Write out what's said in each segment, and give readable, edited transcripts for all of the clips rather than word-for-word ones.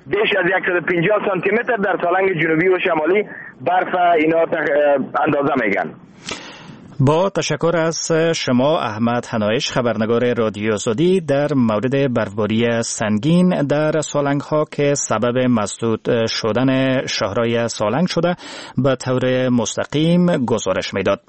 بیش از 150 سانتی متر در سالنگ جنوبی و شمالی برف اینا اندازه میگن. با تشکر از شما احمد حنایش، خبرنگار رادیو آزادی، در مورد برفباری سنگین در سالنگ ها که سبب مسدود شدن شاهرای سالنگ شده به طور مستقیم گزارش میداد.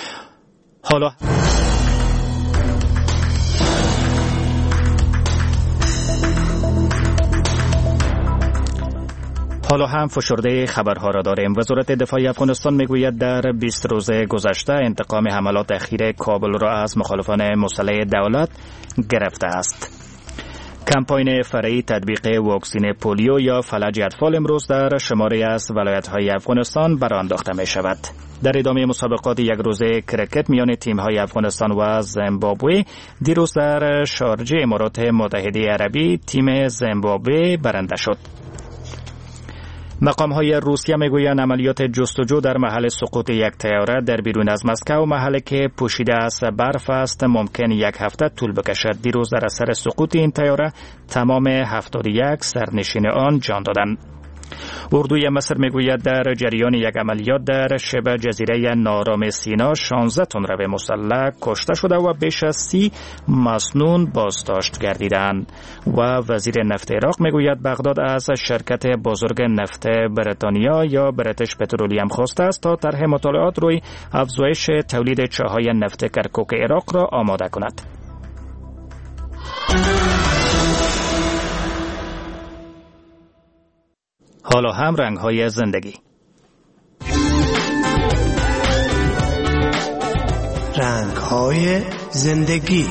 حالا هم فشرده خبرها را داریم. وزارت دفاع افغانستان میگوید در 20 روز گذشته انتقام حملات اخیر کابل را از مخالفان مسلح دولت گرفته است. کمپاین فرعی تطبیق واکسین پولیو یا فلج اطفال امروز در شماری از ولایت‌های افغانستان برآ انداخته می شود. در ادامه مسابقات یک روزه کرکت میان تیم‌های افغانستان و زیمبابوه دیروز در شارجه امارات متحده عربی تیم زیمبابوه برنده شد. مقام‌های روسیه میگویند عملیات جستجو در محل سقوط یک طیاره در بیرون از مسکو، محلی که پوشیده از برف است، ممکن یک هفته طول بکشد. دیروز در اثر سقوط این طیاره تمام 71 سرنشین آن جان دادند. اردوی مصر میگوید در جریان یک عملیات در شبه جزیره ناآرام سینا 16 تن رو مسلح کشته شده و بیش از 30 مسنون بازداشت گردیدند. و وزیر نفت عراق میگوید بغداد از شرکت بزرگ نفت بریتانیا یا بریتیش پترولیم خواسته است تا طرح مطالعات روی افزایش تولید چاهای نفت کرکوک عراق را آماده کند. حالا هم رنگ‌های زندگی. رنگ‌های زندگی.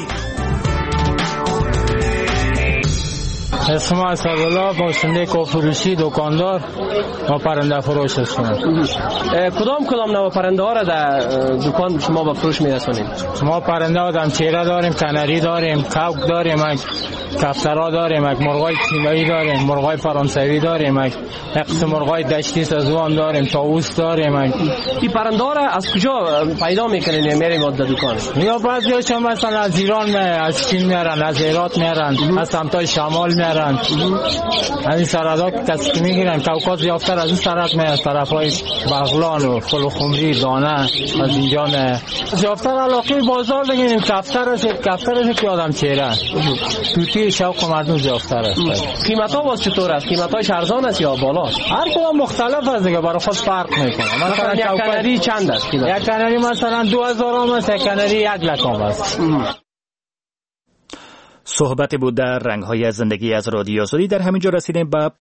اسم اسدالله، باشنده کافروشی، دکاندار و پرنده فروش هستم. کدام نوع پرنده ها را در دکان شما به فروش میرسونید؟ ما پرنده آدم چهره داریم، کنری داریم، کوک داریم، کفترها داریم، مرغای چینایی داریم، مرغای فرانسوی داریم، یک قسم مرغای دشتی سزوان داریم، طاووس داریم. این پرنده ها را از کجا پیدا میکنین یا میریم در دکان؟ یا بعضیاش مثلا از ایران از چین میارن، از هرات میارن، از سمتای شمال میارن. این سردا کسی که میگیرن کوکاز یافتر از این سرد میاد، طرفای بغلان و خلوخمری دانه از اینجا نه. یافتر علاقه بازار بگیریم، کفترش که آدم چهره توتی شوق مردم یافتر است. قیمت ها باز چطور است؟ قیمت هاش ارزان است یا بالا؟ هر کدام مختلف است دیگه، برای خود فرق میکنه. مثلا یک کنری چند است؟ یک کنری مثلا 2000 است، یک کنری 1 لک است. صحبت بود در رنگ‌های زندگی از رادیو آزادی. در همینجا رسیدیم به